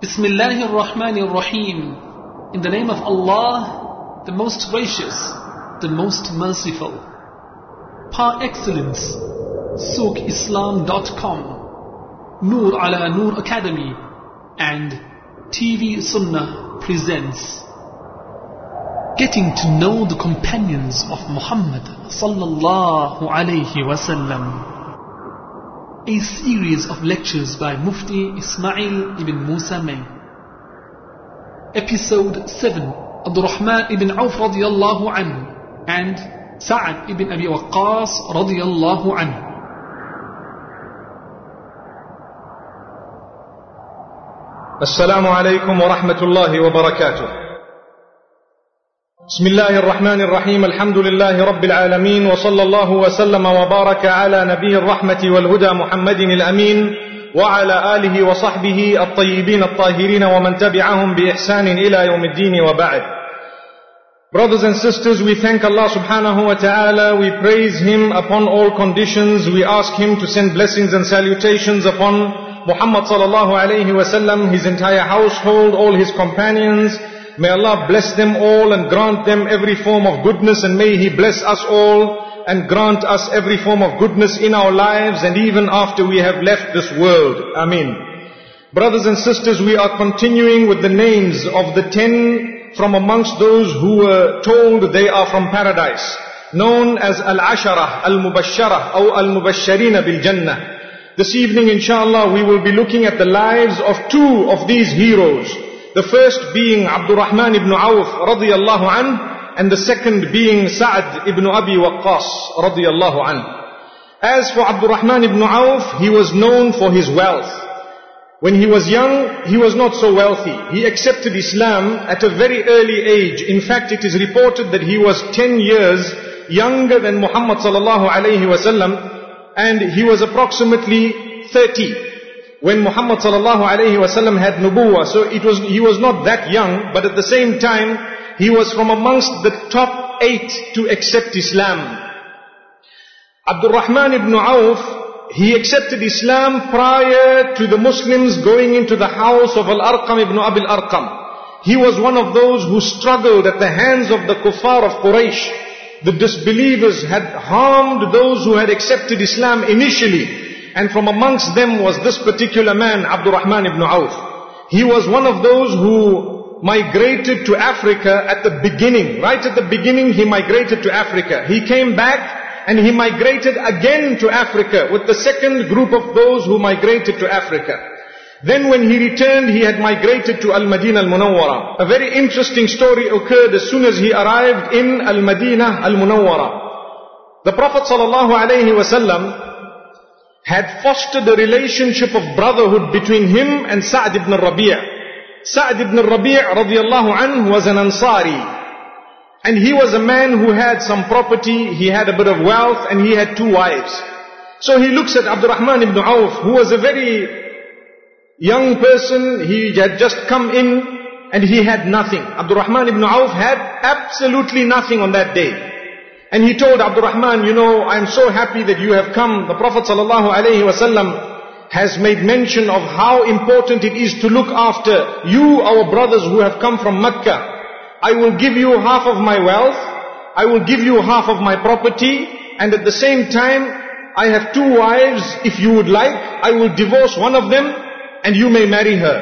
Bismillahir Rahmanir Rahim. In the name of Allah, the most gracious, the most merciful. Par excellence, SookIslam.com, Noor Ala Noor Academy, and TV Sunnah presents Getting to Know the Companions of Muhammad Sallallahu Alaihi Wasallam. A series of lectures by Mufti Ismail ibn Musa May. Episode 7, Abdurrahman ibn Auf radiyallahu anhu and Sa'ad ibn Abi Waqqas radiyallahu anhu. Assalamu alaikum wa rahmatullahi wa barakatuh. بسم الله الرحمن الرحيم الحمد لله رب العالمين وصلى الله وسلم وبارك على نبي الرحمة والهدى محمد الأمين وعلى آله وصحبه الطيبين الطاهرين ومن تبعهم بإحسان إلى يوم الدين وبعد. Brothers and sisters, we thank Allah subhanahu wa ta'ala, we praise Him upon all conditions, we ask Him to send blessings and salutations upon Muhammad sallallahu alayhi wa sallam, his entire household, all his companions. May Allah bless them all and grant them every form of goodness, and may He bless us all and grant us every form of goodness in our lives and even after we have left this world. Ameen. Brothers and sisters, we are continuing with the names of the 10 from amongst those who were told they are from paradise, known as Al-Ashara, Al-Mubashshara, or Al-Mubashsharina bil-Jannah. This evening, inshallah, we will be looking at the lives of 2 of these heroes. The first being Abdurrahman ibn Auf radiyallahu anhu, and the second being Sa'ad ibn Abi Waqqas radiyallahu anhu. As for Abdurrahman ibn Auf, he was known for his wealth. When he was young, he was not so wealthy. He accepted Islam at a very early age. In fact, it is reported that he was 10 years younger than Muhammad sallallahu alayhi wasallam, and he was approximately 30. When Muhammad sallallahu alayhi wasallam had nubuwah, so he was not that young, but at the same time, he was from amongst the top 8 to accept Islam. Abdurrahman ibn Auf, he accepted Islam prior to the Muslims going into the house of Al-Arqam ibn Abi Al-Arqam. He was one of those who struggled at the hands of the kuffar of Quraysh. The disbelievers had harmed those who had accepted Islam initially. And from amongst them was this particular man, Abdurrahman ibn Auf. He was one of those who migrated to Africa at the beginning. Right at the beginning, he migrated to Africa. He came back and he migrated again to Africa with the second group of those who migrated to Africa. Then when he returned, he had migrated to Al-Madinah Al-Munawwara. A very interesting story occurred as soon as he arrived in Al-Madinah Al-Munawwara. The Prophet sallallahu alayhi wasallam had fostered a relationship of brotherhood between him and Sa'd ibn Rabi'. Sa'd ibn Rabi' radiyallahu anhu was an Ansari. And he was a man who had some property, he had a bit of wealth, and he had 2 wives. So he looks at Abdurrahman ibn Auf, who was a very young person, he had just come in, and he had nothing. Abdurrahman ibn Auf had absolutely nothing on that day. And he told Abdurrahman, I'm so happy that you have come. The Prophet ﷺ has made mention of how important it is to look after you, our brothers who have come from Mecca. I will give you half of my wealth, I will give you half of my property, and at the same time, I have 2 wives. If you would like, I will divorce one of them, and you may marry her.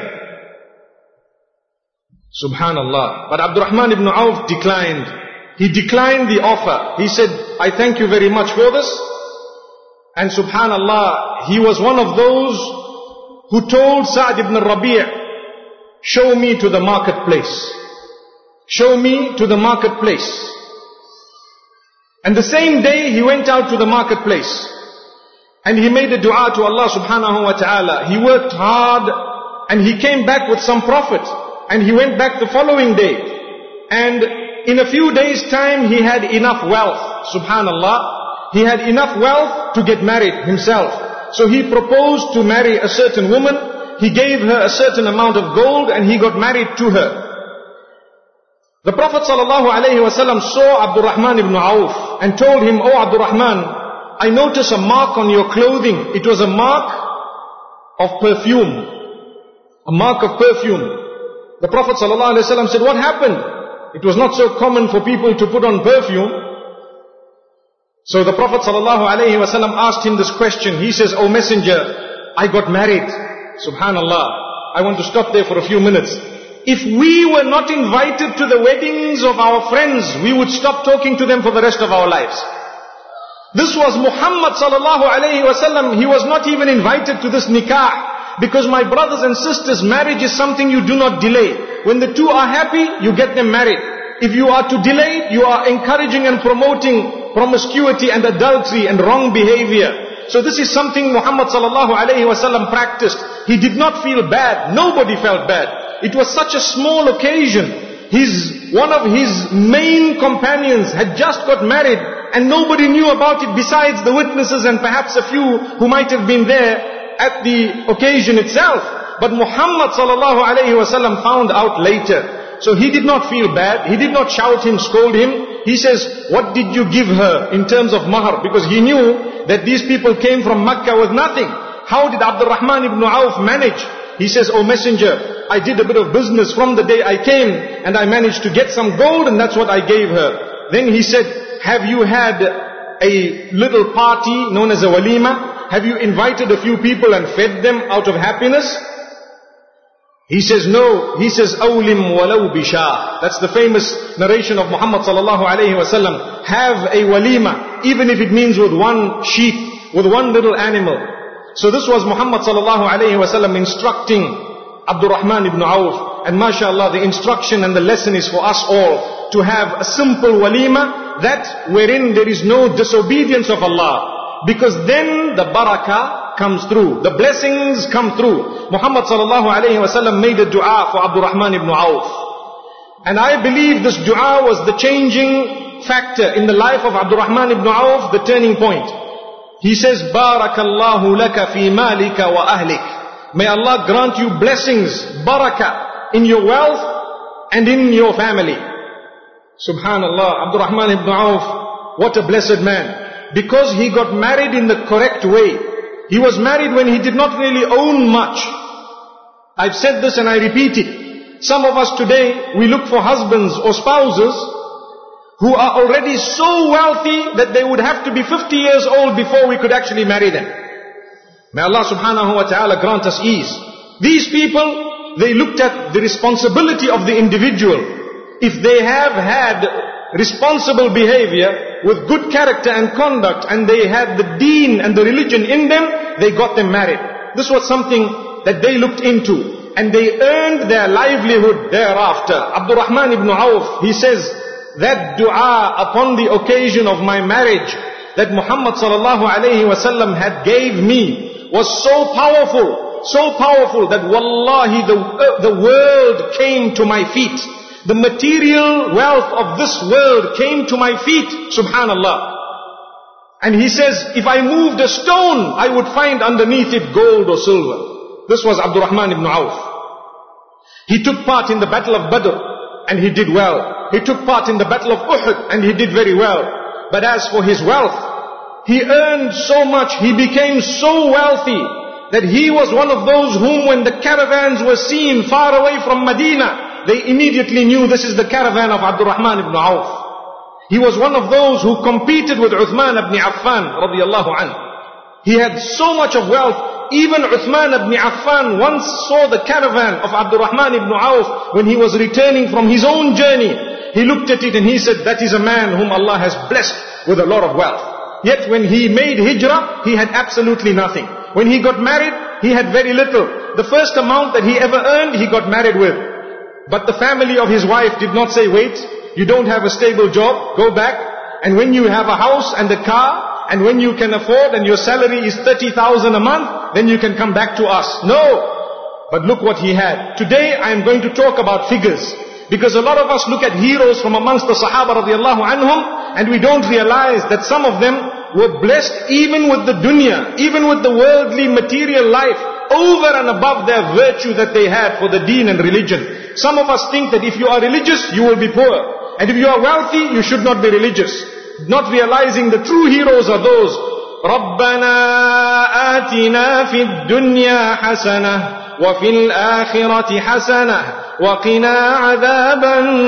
Subhanallah. But Abdurrahman ibn Auf declined. He declined the offer. He said, I thank you very much for this. And subhanallah, he was one of those who told Sa'd ibn Rabi', show me to the marketplace. Show me to the marketplace. And the same day he went out to the marketplace. And he made a dua to Allah subhanahu wa ta'ala. He worked hard and he came back with some profit. And he went back the following day. And in a few days' time, he had enough wealth, subhanallah. He had enough wealth to get married himself. So he proposed to marry a certain woman. He gave her a certain amount of gold and he got married to her. The Prophet ﷺ saw Abdurrahman ibn Auf and told him, "Oh Abdurrahman, I notice a mark on your clothing. It was a mark of perfume. a mark of perfume. The Prophet ﷺ said, what happened? It was not so common for people to put on perfume. So the Prophet ﷺ asked him this question. He says, "O Messenger, I got married." Subhanallah. I want to stop there for a few minutes. If we were not invited to the weddings of our friends, we would stop talking to them for the rest of our lives. This was Muhammad ﷺ. He was not even invited to this nikah. Because my brothers and sisters, marriage is something you do not delay. When the two are happy, you get them married. If you are to delay, you are encouraging and promoting promiscuity and adultery and wrong behavior. So this is something Muhammad ﷺ practiced. He did not feel bad. Nobody felt bad. It was such a small occasion. One of his main companions had just got married and nobody knew about it besides the witnesses and perhaps a few who might have been there at the occasion itself. But Muhammad ﷺ found out later. So he did not feel bad. He did not shout him, scold him. He says, what did you give her in terms of mahar? Because he knew that these people came from Makkah with nothing. How did Abdurrahman ibn Auf manage? He says, "O Messenger, I did a bit of business from the day I came and I managed to get some gold and that's what I gave her." Then he said, "Have you had a little party known as a walima? Have you invited a few people and fed them out of happiness?" He says, "No." He says, "Awlim walau bisha." That's the famous narration of Muhammad ﷺ. Have a walima, even if it means with one sheep, with one little animal. So this was Muhammad ﷺ instructing Abdurrahman ibn Auf. And mashallah, the instruction and the lesson is for us all to have a simple walima, that wherein there is no disobedience of Allah. Because then the barakah comes through. The blessings come through. Muhammad ﷺ made a dua for Abdurrahman ibn Auf. And I believe this dua was the changing factor in the life of Abdurrahman ibn Auf, the turning point. He says, "Barakallahu laka fi malika wa ahlik." May Allah grant you blessings, barakah, in your wealth and in your family. Subhanallah, Abdurrahman ibn Auf, what a blessed man. Because he got married in the correct way. He was married when he did not really own much. I've said this and I repeat it. Some of us today, we look for husbands or spouses who are already so wealthy that they would have to be 50 years old before we could actually marry them. May Allah subhanahu wa ta'ala grant us ease. These people, they looked at the responsibility of the individual. If they have had responsible behavior with good character and conduct and they had the deen and the religion in them, they got them married. This was something that they looked into and they earned their livelihood thereafter. Abdurrahman ibn Auf, he says, that dua upon the occasion of my marriage that Muhammad ﷺ had gave me was so powerful that wallahi the world came to my feet. The material wealth of this world came to my feet, subhanallah. And he says, if I moved a stone, I would find underneath it gold or silver. This was Abdurrahman ibn Auf. He took part in the battle of Badr, and he did well. He took part in the battle of Uhud, and he did very well. But as for his wealth, he earned so much, he became so wealthy, that he was one of those whom when the caravans were seen far away from Medina, they immediately knew this is the caravan of Abdurrahman ibn Auf. He was one of those who competed with Uthman ibn Affan radiyallahu anhu. He had so much of wealth. Even Uthman ibn Affan once saw the caravan of Abdurrahman ibn Auf when he was returning from his own journey. He looked at it and he said, that is a man whom Allah has blessed with a lot of wealth. Yet when he made hijrah, he had absolutely nothing. When he got married, he had very little. The first amount that he ever earned, he got married with. But the family of his wife did not say, wait, you don't have a stable job, go back. And when you have a house and a car, and when you can afford and your salary is 30,000 a month, then you can come back to us. No. But look what he had. Today I am going to talk about figures. Because a lot of us look at heroes from amongst the Sahaba radiallahu anhum, and we don't realize that some of them were blessed even with the dunya, even with the worldly material life, over and above their virtue that they had for the deen and religion. Some of us think that if you are religious, you will be poor. And if you are wealthy, you should not be religious. Not realizing the true heroes are those, رَبَّنَا آتِنَا فِي الدُّنْيَا حَسَنَةً وفي الآخرة حسنة وقنا عذاب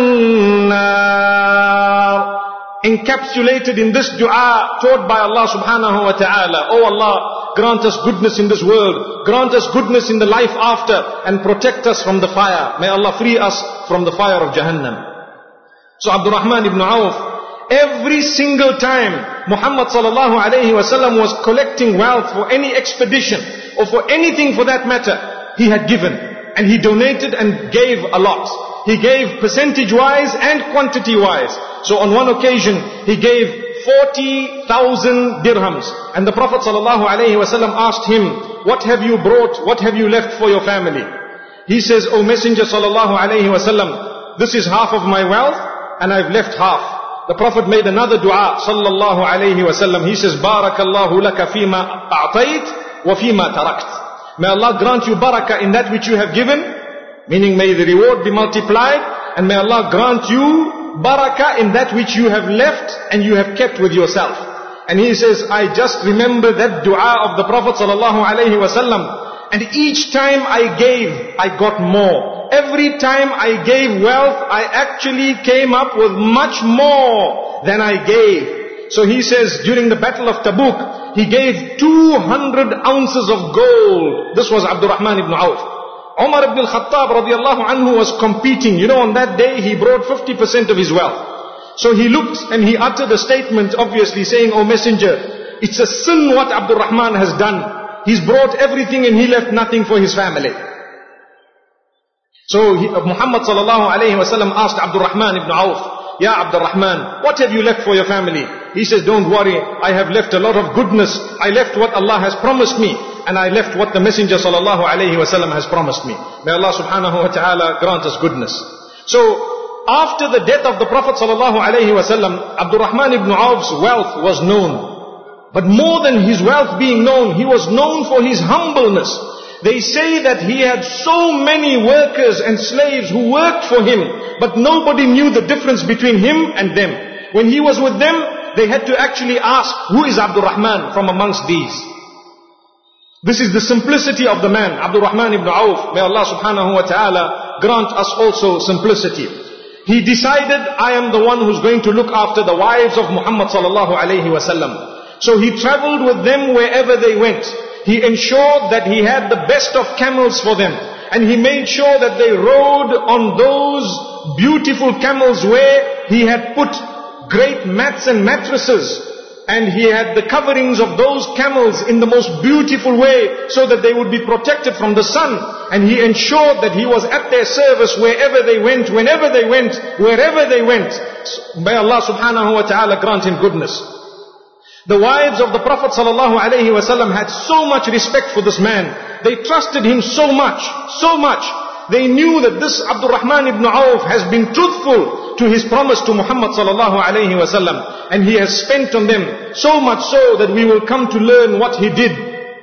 النار. Encapsulated in this dua taught by Allah subhanahu wa ta'ala. Oh Allah, grant us goodness in this world, grant us goodness in the life after, and protect us from the fire. May Allah free us from the fire of Jahannam. So Abdurrahman ibn Auf, every single time Muhammad sallallahu alayhi wasallam was collecting wealth for any expedition or for anything for that matter, he had given and he donated and gave a lot. He gave percentage wise and quantity wise. So on one occasion he gave 40,000 dirhams, and the Prophet sallallahu alayhi wasallam asked him, what have you brought, what have you left for your family? He says, O Messenger sallallahu alayhi wasallam, this is half of my wealth and I've left half. The Prophet made another dua sallallahu alayhi wasallam. He says, Barakallahu laka fima a'tayt wa fima tarakt. May Allah grant you barakah in that which you have given, meaning may the reward be multiplied, and may Allah grant you barakah in that which you have left and you have kept with yourself. And he says, I just remember that dua of the Prophet sallallahu alayhi wasallam, and each time I gave, I got more. Every time I gave wealth, I actually came up with much more than I gave. So he says, during the battle of Tabuk, he gave 200 ounces of gold. This was Abdurrahman ibn Auf. Umar ibn al-Khattab radiallahu anhu was competing. You know, on that day he brought 50% of his wealth. So he looked and he uttered a statement, obviously saying, O Messenger, it's a sin what Abdurrahman has done. He's brought everything and he left nothing for his family. So Muhammad sallallahu alayhi wasallam asked Abdurrahman ibn Auf, Ya Abdurrahman, what have you left for your family? He says, don't worry, I have left a lot of goodness. I left what Allah has promised me, and I left what the Messenger sallallahu alayhi wasallam has promised me. May Allah subhanahu wa ta'ala grant us goodness. So after the death of the Prophet sallallahu alayhi wasallam, Abdurrahman ibn Auf's wealth was known. But more than his wealth being known, he was known for his humbleness. They say that he had so many workers and slaves who worked for him, but nobody knew the difference between him and them. When he was with them, they had to actually ask, who is Abdurrahman from amongst these? This is the simplicity of the man, Abdurrahman ibn Auf. May Allah subhanahu wa ta'ala grant us also simplicity. He decided, I am the one who's going to look after the wives of Muhammad sallallahu alayhi wasallam. So he traveled with them wherever they went. He ensured that he had the best of camels for them. And he made sure that they rode on those beautiful camels where he had put great mats and mattresses. And he had the coverings of those camels in the most beautiful way so that they would be protected from the sun. And he ensured that he was at their service wherever they went, whenever they went, wherever they went. May Allah subhanahu wa ta'ala grant him goodness. The wives of the Prophet sallallahu alaihi wasallam had so much respect for this man. They trusted him so much, so much. They knew that this Abdurrahman ibn Auf has been truthful to his promise to Muhammad sallallahu alaihi wasallam, and he has spent on them so much so that we will come to learn what he did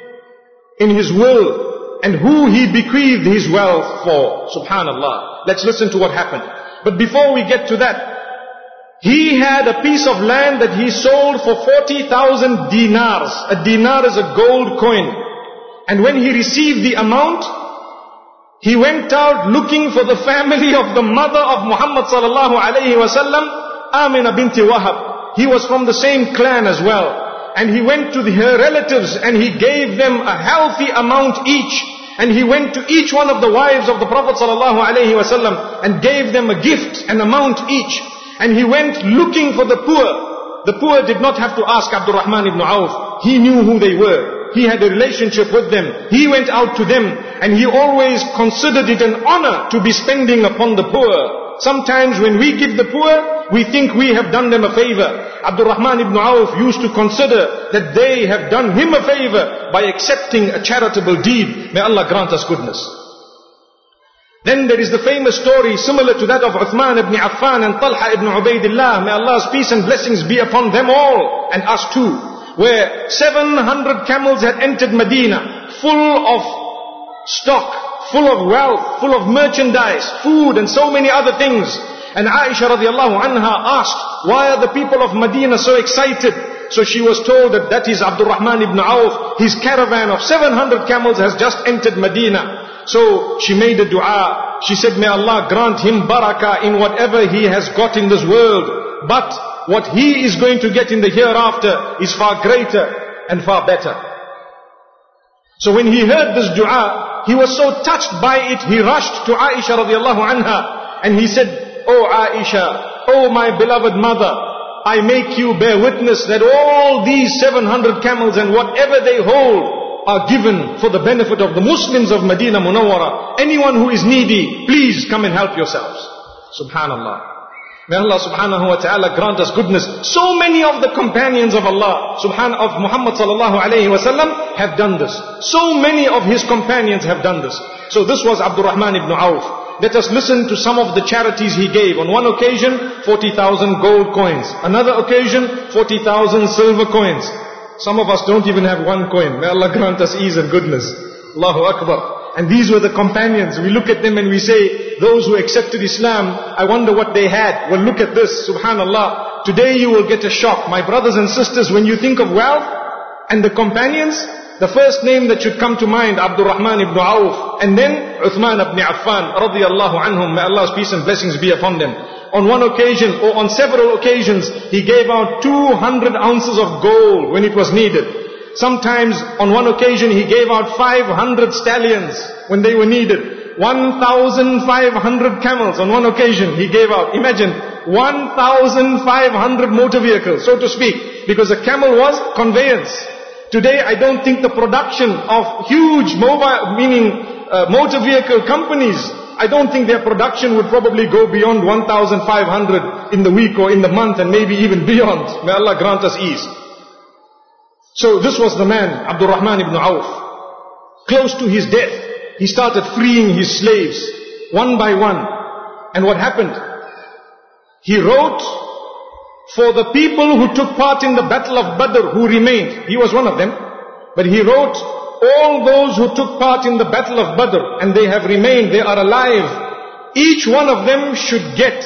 in his will and who he bequeathed his wealth for. Subhanallah. Let's listen to what happened. But before we get to that, he had a piece of land that he sold for 40,000 dinars. A dinar is a gold coin. And when he received the amount, he went out looking for the family of the mother of Muhammad sallallahu alayhi wasallam, Amina binti Wahab. He was from the same clan as well. And he went to her relatives and he gave them a healthy amount each. And he went to each one of the wives of the Prophet sallallahu alayhi wasallam and gave them a gift, an amount each. And he went looking for the poor. The poor did not have to ask Abdurrahman ibn Auf. He knew who they were. He had a relationship with them. He went out to them and he always considered it an honor to be spending upon the poor. Sometimes when we give the poor, we think we have done them a favor. Abdurrahman ibn Auf used to consider that they have done him a favor by accepting a charitable deed. May Allah grant us goodness. Then there is the famous story similar to that of Uthman ibn Affan and Talha ibn Ubaidillah. May Allah's peace and blessings be upon them all and us too. Where 700 camels had entered Medina, full of stock, full of wealth, full of merchandise, food and so many other things. And Aisha radiallahu anha asked, why are the people of Medina so excited? So she was told that is Abdurrahman ibn Auf. His caravan of 700 camels has just entered Medina. So she made a dua. She said, may Allah grant him barakah in whatever he has got in this world. But what he is going to get in the hereafter is far greater and far better. So when he heard this dua, he was so touched by it, he rushed to Aisha radiallahu anha and he said, Oh Aisha, oh my beloved mother, I make you bear witness that all these 700 camels and whatever they hold are given for the benefit of the Muslims of Medina Munawwara. Anyone who is needy, please come and help yourselves. Subhanallah. May Allah subhanahu wa ta'ala grant us goodness. So many of the companions of Allah, of Muhammad sallallahu alayhi wa sallam, have done this. So many of his companions have done this. So this was Abdurrahman ibn Auf. Let us listen to some of the charities he gave. On one occasion, 40,000 gold coins. Another occasion, 40,000 silver coins. Some of us don't even have one coin. May Allah grant us ease and goodness. Allahu Akbar. And these were the companions. We look at them and we say, those who accepted Islam, I wonder what they had. Well, look at this, subhanallah. Today you will get a shock. My brothers and sisters, when you think of wealth and the companions, the first name that should come to mind, Abdurrahman ibn Auf, and then Uthman ibn Affan, radiyallahu anhum. May Allah's peace and blessings be upon them. On one occasion, or on several occasions, he gave out 200 ounces of gold when it was needed. Sometimes, on one occasion, he gave out 500 stallions when they were needed. 1,500 camels on one occasion he gave out. Imagine, 1,500 motor vehicles, so to speak, because a camel was conveyance. Today, I don't think the production of huge motor vehicle companies, I don't think their production would probably go beyond 1,500 in the week or in the month and maybe even beyond. May Allah grant us ease. So this was the man, Abdurrahman ibn Auf. Close to his death, he started freeing his slaves, one by one. And what happened? He wrote for the people who took part in the battle of Badr, who remained. He was one of them. But he wrote, all those who took part in the battle of Badr, and they have remained, they are alive. Each one of them should get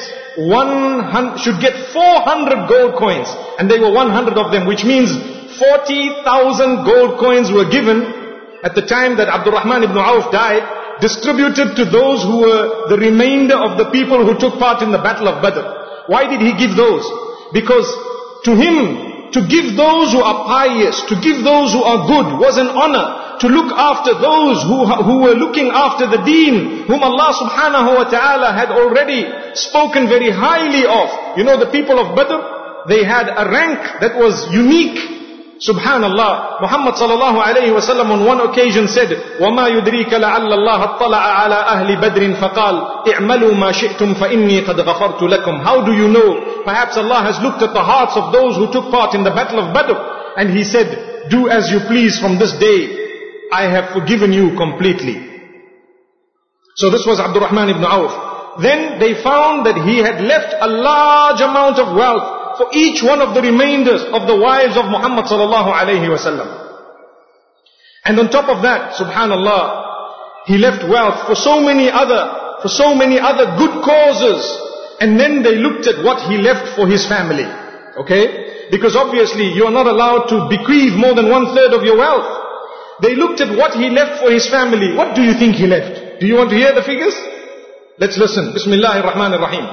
400 gold coins. And there were 100 of them, which means 40,000 gold coins were given at the time that Abdurrahman ibn Auf died, distributed to those who were the remainder of the people who took part in the battle of Badr. Why did he give those? Because to him, to give those who are pious, to give those who are good was an honor. To look after those who were looking after the deen, whom Allah subhanahu wa ta'ala had already spoken very highly of. You know, the people of Badr, they had a rank that was unique. Subhanallah, Muhammad sallallahu alayhi wa sallam on one occasion said, وَمَا يُدْرِيكَ لَعَلَّ اللَّهَ اطَّلَعَ عَلَىٰ أَهْلِ بَدْرٍ فَقَالْ اِعْمَلُوا مَا شِئْتُمْ فَإِنِّي قَدْ غَفَرْتُ لَكُمْ. How do you know? Perhaps Allah has looked at the hearts of those who took part in the battle of Badr, and He said, do as you please from this day, I have forgiven you completely. So this was Abdurrahman ibn Auf. Then they found that he had left a large amount of wealth for each one of the remainders of the wives of Muhammad sallallahu alayhi wasallam. And on top of that, subhanallah, he left wealth for so many other good causes. And then they looked at what he left for his family. Okay? Because obviously you are not allowed to bequeath more than 1/3 of your wealth. They looked at what he left for his family. What do you think he left? Do you want to hear the figures? Let's listen. Bismillahir Rahmanir Rahim.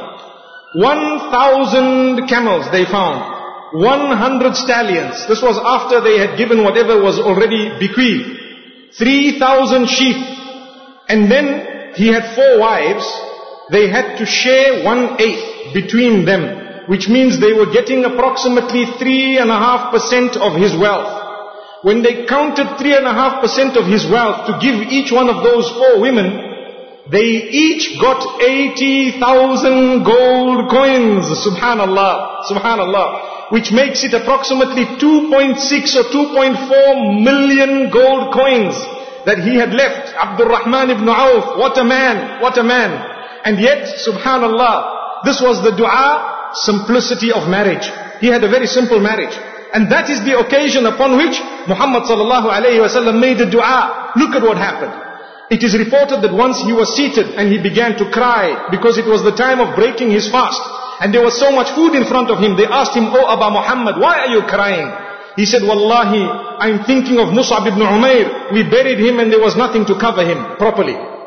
1,000 camels they found. 100 stallions. This was after they had given whatever was already bequeathed. 3,000 sheep. And then he had 4 wives. They had to share 1/8 between them, which means they were getting approximately 3.5% of his wealth. When they counted 3.5% of his wealth to give each one of those 4 women, they each got 80,000 gold coins. Subhanallah, subhanallah. Which makes it approximately 2.6 or 2.4 million gold coins that he had left. Abdurrahman ibn Auf, what a man, what a man. And yet, subhanallah, this was the dua, simplicity of marriage. He had a very simple marriage. And that is the occasion upon which Muhammad sallallahu alayhi wa sallam made the dua. Look at what happened. It is reported that once he was seated and he began to cry because it was the time of breaking his fast. And there was so much food in front of him. They asked him, "Oh Aba Muhammad, why are you crying?" He said, "Wallahi, I'm thinking of Mus'ab ibn Umair. We buried him and there was nothing to cover him properly."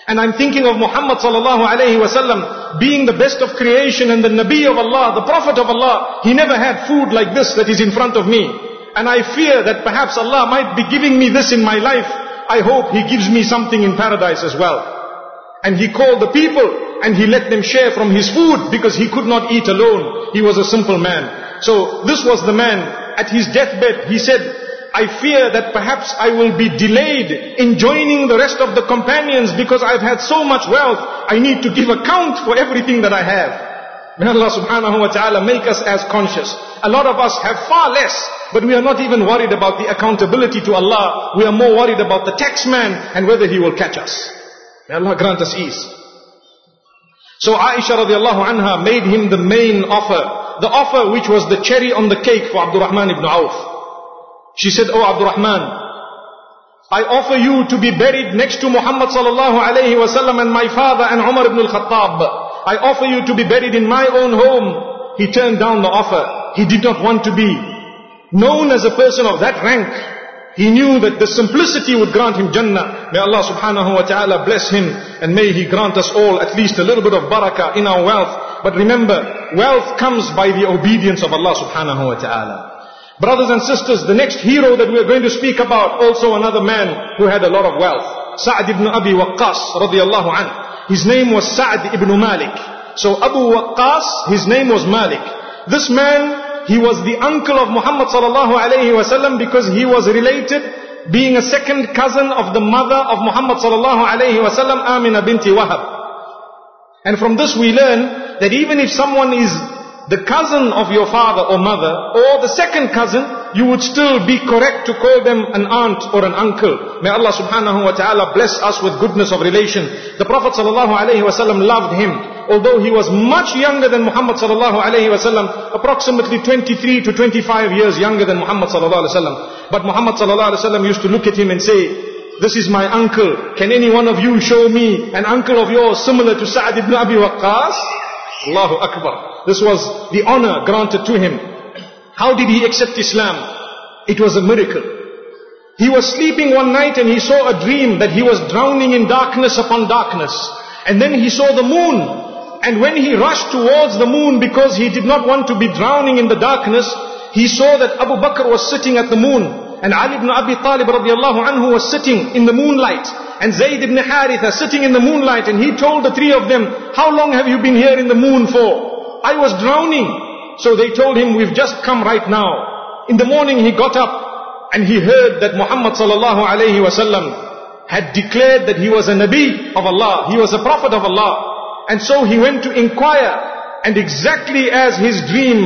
And I'm thinking of Muhammad sallallahu alayhi wasallam being the best of creation and the Nabi of Allah, the Prophet of Allah. He never had food like this that is in front of me. And I fear that perhaps Allah might be giving me this in my life. I hope He gives me something in paradise as well. And he called the people and he let them share from his food because he could not eat alone. He was a simple man. So this was the man at his deathbed. He said, I fear that perhaps I will be delayed in joining the rest of the companions because I've had so much wealth. I need to give account for everything that I have. May Allah subhanahu wa ta'ala make us as conscious. A lot of us have far less, but we are not even worried about the accountability to Allah. We are more worried about the tax man and whether he will catch us. May Allah grant us ease. So Aisha radiallahu anha made him the main offer. The offer which was the cherry on the cake for Abdurrahman ibn Auf. She said, "Oh Abdurrahman, I offer you to be buried next to Muhammad sallallahu alayhi wasallam and my father and Umar ibn al-Khattab. I offer you to be buried in my own home." He turned down the offer. He did not want to be known as a person of that rank. He knew that the simplicity would grant him Jannah. May Allah subhanahu wa ta'ala bless him and may He grant us all at least a little bit of barakah in our wealth. But remember, wealth comes by the obedience of Allah subhanahu wa ta'ala. Brothers and sisters, the next hero that we are going to speak about, also another man who had a lot of wealth. Sa'd ibn Abi Waqqas radiyallahu anhu. His name was Sa'd ibn Malik. So Abu Waqqas, his name was Malik. This man, he was the uncle of Muhammad sallallahu alayhi wasallam because he was related, being a second cousin of the mother of Muhammad sallallahu alayhi wasallam, Amina binti Wahab. And from this we learn that even if someone is the cousin of your father or mother, or the second cousin, you would still be correct to call them an aunt or an uncle. May Allah subhanahu wa ta'ala bless us with goodness of relation. The Prophet sallallahu alayhi wasallam loved him. Although he was much younger than Muhammad sallallahu alayhi wasallam, approximately 23 to 25 years younger than Muhammad sallallahu alayhi wasallam. But Muhammad sallallahu alayhi wasallam used to look at him and say, "This is my uncle. Can any one of you show me an uncle of yours similar to Sa'd ibn Abi Waqqas?" Allahu Akbar. This was the honor granted to him. How did he accept Islam? It was a miracle. He was sleeping one night and he saw a dream that he was drowning in darkness upon darkness. And then he saw the moon. And when he rushed towards the moon because he did not want to be drowning in the darkness, he saw that Abu Bakr was sitting at the moon. And Ali ibn Abi Talib radiallahu anhu was sitting in the moonlight. And Zayd ibn Haritha sitting in the moonlight. And he told the three of them, "How long have you been here in the moon for?" "I was drowning." So they told him, "We've just come right now." In the morning he got up and he heard that Muhammad sallallahu alayhi wasallam had declared that he was a Nabi of Allah. He was a Prophet of Allah. And so he went to inquire, and exactly as his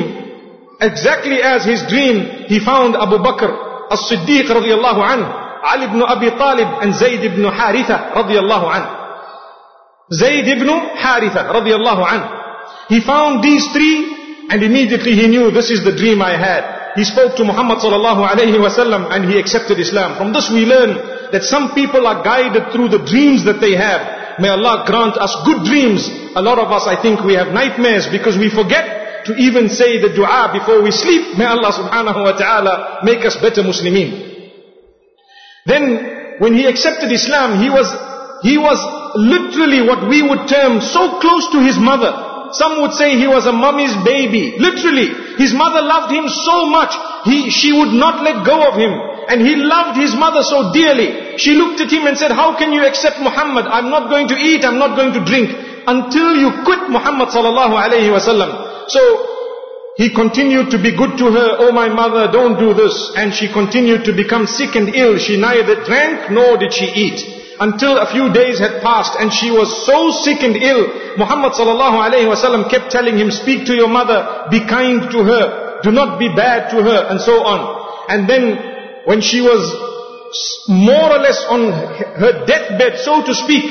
dream, he found Abu Bakr as-Siddiq radiyallahu anhu, Ali ibn Abi Talib and Zayd ibn Haritha radiyallahu anhu. Zayd ibn Haritha radiyallahu anhu. He found these three and immediately he knew, this is the dream I had. He spoke to Muhammad sallallahu alayhi wasallam and he accepted Islam. From this we learn that some people are guided through the dreams that they have. May Allah grant us good dreams. A lot of us, I think, we have nightmares because we forget to even say the dua before we sleep. May Allah subhanahu wa ta'ala make us better Muslimin. Then when he accepted Islam, he was literally what we would term so close to his mother. Some would say he was a mummy's baby. Literally, his mother loved him so much, she would not let go of him. And he loved his mother so dearly. She looked at him and said, "How can you accept Muhammad? I'm not going to eat, I'm not going to drink until you quit Muhammad sallallahu alayhi wasallam." So he continued to be good to her. "Oh my mother, don't do this." And she continued to become sick and ill. She neither drank nor did she eat. Until a few days had passed and she was so sick and ill. Muhammad sallallahu alayhi wasallam kept telling him, "Speak to your mother, be kind to her, do not be bad to her," and so on. And then when she was more or less on her deathbed, so to speak,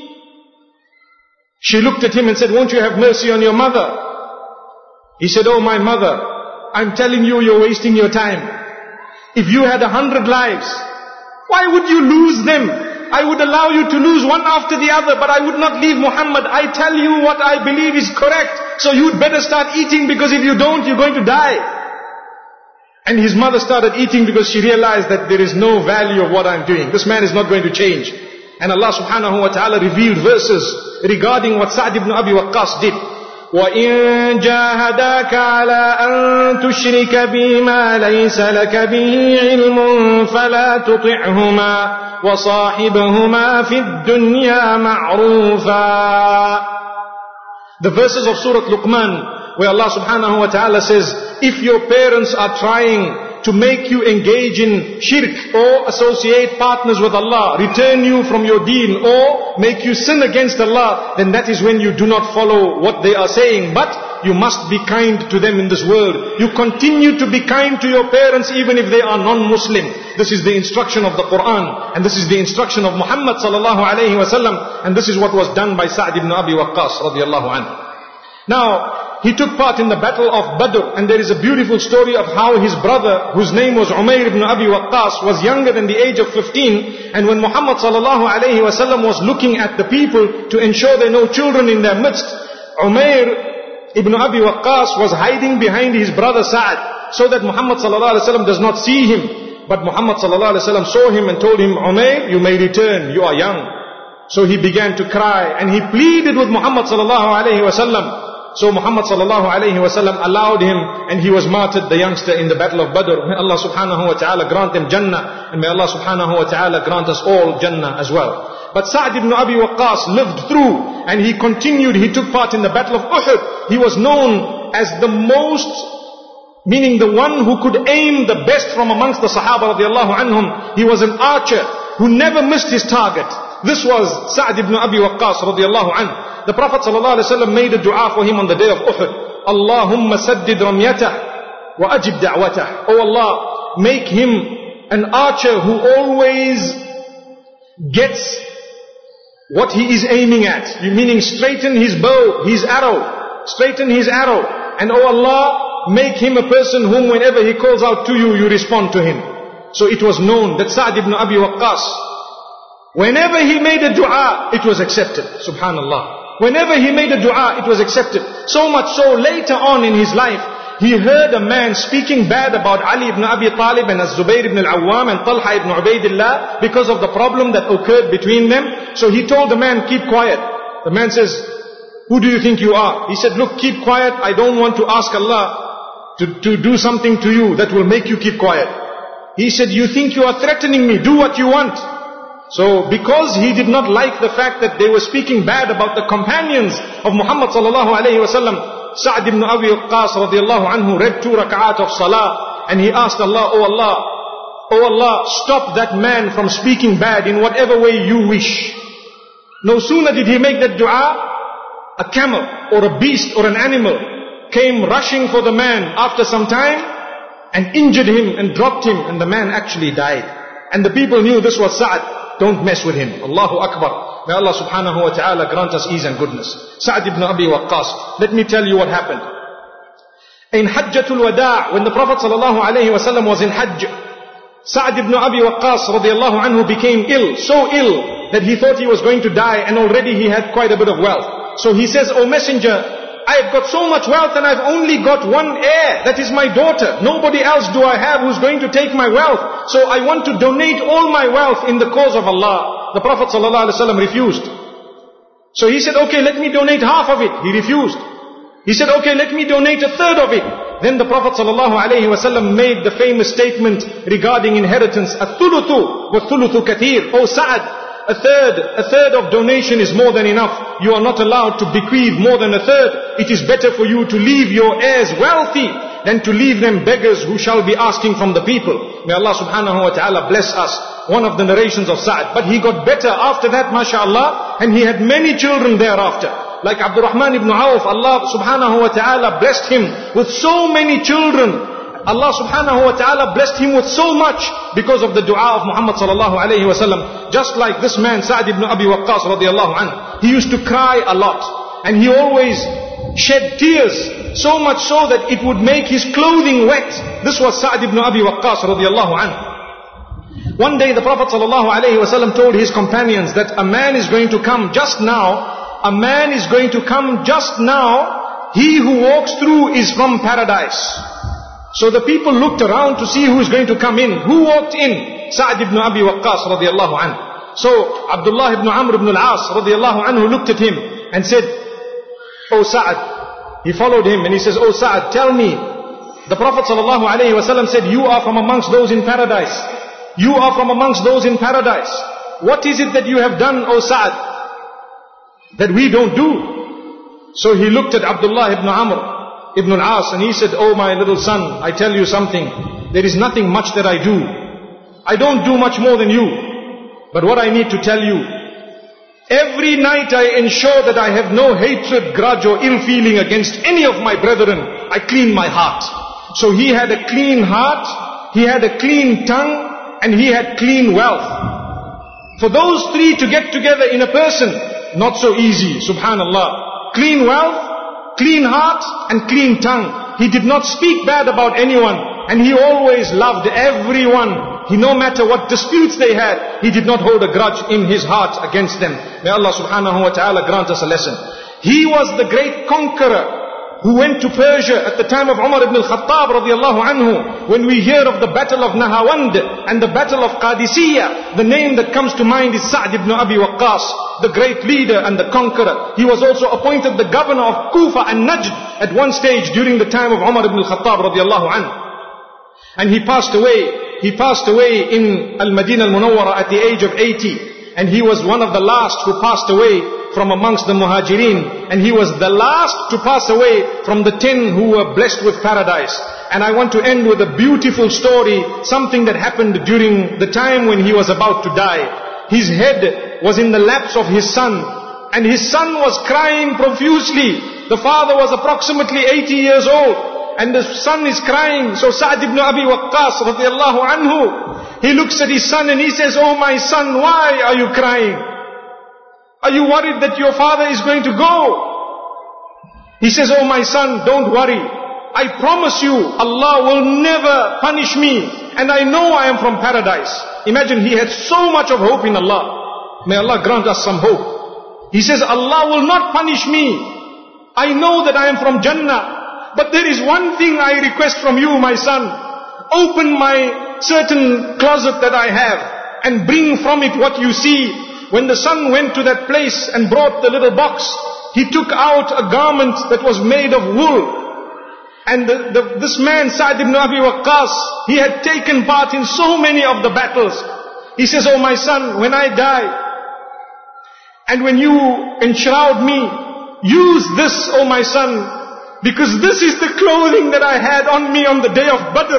she looked at him and said, "Won't you have mercy on your mother?" He said, "Oh my mother, I'm telling you, you're wasting your time. If you had 100 lives, why would you lose them? I would allow you to lose one after the other, but I would not leave Muhammad. I tell you what I believe is correct, so you'd better start eating because if you don't, you're going to die." And his mother started eating because she realized that there is no value of what I'm doing. This man is not going to change. And Allah subhanahu wa ta'ala revealed verses regarding what Sa'd ibn Abi Waqqas did. وَإِن جَاهَدَاكَ عَلَىٰ أَن تُشْرِكَ بِي مَا لَيْسَ لَكَ بِهِ عِلْمٌ فَلَا تُطِعْهُمَا وَصَاحِبْهُمَا فِي الدُّنْيَا مَعْرُوفًا. The verses of Surah Luqman, where Allah subhanahu wa ta'ala says, if your parents are trying to make you engage in shirk or associate partners with Allah, return you from your deen or make you sin against Allah, then that is when you do not follow what they are saying. But you must be kind to them in this world. You continue to be kind to your parents even if they are non-Muslim. This is the instruction of the Quran, and this is the instruction of Muhammad sallallahu alayhi wa sallam, and this is what was done by Sa'd ibn Abi Waqqas radiyallahu anhu. Now, he took part in the battle of Badr, and there is a beautiful story of how his brother, whose name was Umayr ibn Abi Waqqas, was younger than the age of 15, and when Muhammad sallallahu alayhi wa sallam was looking at the people to ensure there are no children in their midst, Umayr ibn Abi Waqqas was hiding behind his brother Sa'd, so that Muhammad sallallahu alayhi wa sallam does not see him. But Muhammad sallallahu alayhi wa sallam saw him and told him, Umayr, you may return, you are young. So he began to cry, and he pleaded with Muhammad sallallahu alayhi wa sallam. So Muhammad sallallahu alayhi wa sallam allowed him, and he was martyred, the youngster, in the battle of Badr. May Allah subhanahu wa ta'ala grant him Jannah, and may Allah subhanahu wa ta'ala grant us all Jannah as well. But Sa'd ibn Abi Waqqas lived through, and he continued, he took part in the battle of Uhud. He was known as the most, meaning the one who could aim the best from amongst the Sahaba radiallahu anhum. He was an archer who never missed his target. This was Sa'd ibn Abi Waqqas radiallahu anhu. The Prophet ﷺ made a dua for him on the day of Uhud. Allahumma saddid ramyatah wa ajib da'watah. Oh Allah, make him an archer who always gets what he is aiming at. Meaning straighten his bow, his arrow. Straighten his arrow. And oh Allah, make him a person whom whenever he calls out to you, you respond to him. So it was known that Sa'd ibn Abi Waqqas, whenever he made a dua, it was accepted. Subhanallah. Whenever he made a dua, it was accepted. So much so, later on in his life, he heard a man speaking bad about Ali ibn Abi Talib and Az-Zubayr ibn al-Awwam and Talha ibn Ubaidillah because of the problem that occurred between them. So he told the man, keep quiet. The man says, who do you think you are? He said, look, keep quiet. I don't want to ask Allah to do something to you that will make you keep quiet. He said, you think you are threatening me? Do what you want. So because he did not like the fact that they were speaking bad about the companions of Muhammad sallallahu alayhi wa sallam, Sa'd ibn Abi Waqqas radiallahu anhu read 2 rak'at of salah, and he asked Allah, oh Allah, stop that man from speaking bad in whatever way you wish. No sooner did he make that dua, a camel or a beast or an animal came rushing for the man after some time and injured him and dropped him, and the man actually died. And the people knew this was Sa'd. Don't mess with him. Allahu Akbar. May Allah subhanahu wa ta'ala grant us ease and goodness. Sa'd ibn Abi Waqqas. Let me tell you what happened. In Hajjatul Wada', when the Prophet sallallahu alayhi wa sallam was in Hajj, Sa'd ibn Abi Waqqas radiallahu anhu became ill. So ill that he thought he was going to die, and already he had quite a bit of wealth. So he says, O Messenger, I've got so much wealth and I've only got one heir. That is my daughter. Nobody else do I have who's going to take my wealth. So I want to donate all my wealth in the cause of Allah. The Prophet ﷺ refused. So he said, okay, let me donate half of it. He refused. He said, okay, let me donate a third of it. Then the Prophet ﷺ made the famous statement regarding inheritance. Ath-thuluthu wa thuluthu kathir. O Sa'd, a third of donation is more than enough. You are not allowed to bequeath more than a third. It is better for you to leave your heirs wealthy than to leave them beggars who shall be asking from the people. May Allah subhanahu wa ta'ala bless us. One of the narrations of Sa'd. But he got better after that, mashallah, and he had many children thereafter. Like Abdurrahman ibn Auf, Allah subhanahu wa ta'ala blessed him with so many children. Allah subhanahu wa ta'ala blessed him with so much because of the dua of Muhammad sallallahu alayhi wa sallam. Just like this man, Sa'd ibn Abi Waqqas radiallahu anhu. He used to cry a lot. And he always shed tears. So much so that it would make his clothing wet. This was Sa'd ibn Abi Waqqas radiallahu anhu. One day the Prophet sallallahu alayhi wa sallam told his companions that a man is going to come just now. A man is going to come just now. He who walks through is from paradise. So the people looked around to see who is going to come in. Who walked in? Sa'd ibn Abi Waqqas radiallahu anhu. So Abdullah ibn Amr ibn al-As radiallahu anhu looked at him and said, "O Sa'ad," he followed him and he says, "O Sa'ad, tell me, the Prophet sallallahu alayhi wasallam said, you are from amongst those in paradise. You are from amongst those in paradise. What is it that you have done, O Sa'ad, that we don't do?" So he looked at Abdullah ibn Amr ibn al-As and he said, "Oh my little son, I tell you something. There is nothing much that I do. I don't do much more than you. But what I need to tell you, every night I ensure that I have no hatred, grudge or ill feeling against any of my brethren. I clean my heart." So he had a clean heart, he had a clean tongue, and he had clean wealth. For those three to get together in a person, not so easy, subhanallah. Clean wealth, clean heart, and clean tongue. He did not speak bad about anyone, and he always loved everyone. No matter what disputes they had, he did not hold a grudge in his heart against them. May Allah subhanahu wa ta'ala grant us a lesson. He was the great conqueror who went to Persia at the time of Umar ibn al-Khattab radiallahu anhu. When we hear of the battle of Nahawand and the battle of Qadisiyah, the name that comes to mind is Sa'd ibn Abi Waqqas, the great leader and the conqueror. He was also appointed the governor of Kufa and Najd at one stage during the time of Umar ibn al-Khattab radiallahu anhu. And he passed away. He passed away in Al-Madinah Al-Munawwara at the age of 80. And he was one of the last who passed away from amongst the Muhajirin. And he was the last to pass away from the 10 who were blessed with paradise. And I want to end with a beautiful story, something that happened during the time when he was about to die. His head was in the laps of his son, and his son was crying profusely. The father was approximately 80 years old. And the son is crying. So Sa'd ibn Abi Waqqas radiallahu anhu, he looks at his son and he says, "Oh my son, why are you crying? Are you worried that your father is going to go?" He says, "Oh my son, don't worry. I promise you, Allah will never punish me. And I know I am from paradise." Imagine, he had so much of hope in Allah. May Allah grant us some hope. He says, "Allah will not punish me. I know that I am from Jannah. But there is one thing I request from you, my son. Open my certain closet that I have and bring from it what you see." When the son went to that place and brought the little box, he took out a garment that was made of wool. And this man, Sa'd ibn Abi Waqqas, he had taken part in so many of the battles. He says, "Oh my son, when I die, and when you enshroud me, use this, oh my son, because this is the clothing that I had on me on the day of Badr.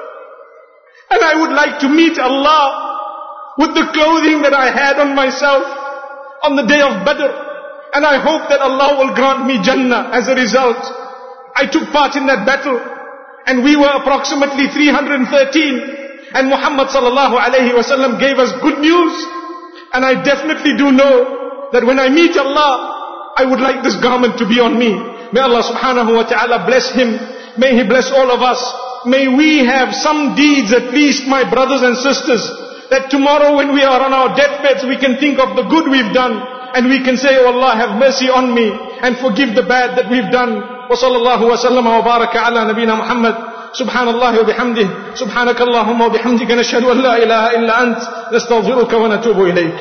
And I would like to meet Allah with the clothing that I had on myself on the day of Badr. And I hope that Allah will grant me Jannah as a result." I took part in that battle, and we were approximately 313. And Muhammad sallallahu alayhi wasallam gave us good news. And I definitely do know that when I meet Allah, I would like this garment to be on me. May Allah subhanahu wa ta'ala bless him. May He bless all of us. May we have some deeds, at least my brothers and sisters, that tomorrow when we are on our deathbeds, we can think of the good we've done, and we can say, "Oh Allah, have mercy on me and forgive the bad that we've done." Wa sallallahu wa sallama wa baraka ala nabina Muhammad. Subhanallah wa bihamdih. Subhanakallahumma wa bihamdika nashhadu an la ilaha illa ant. Nastaghfiruka wa natubu ilayk.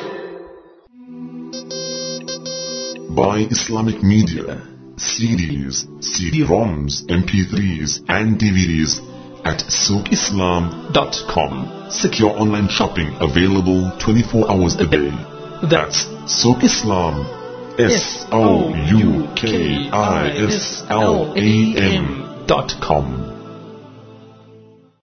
Buy Islamic media, CDs, CD-ROMs, MP3s and DVDs at SoukIslam.com. Secure online shopping available 24 hours a day. That's SoukIslam, SoukIslam.com.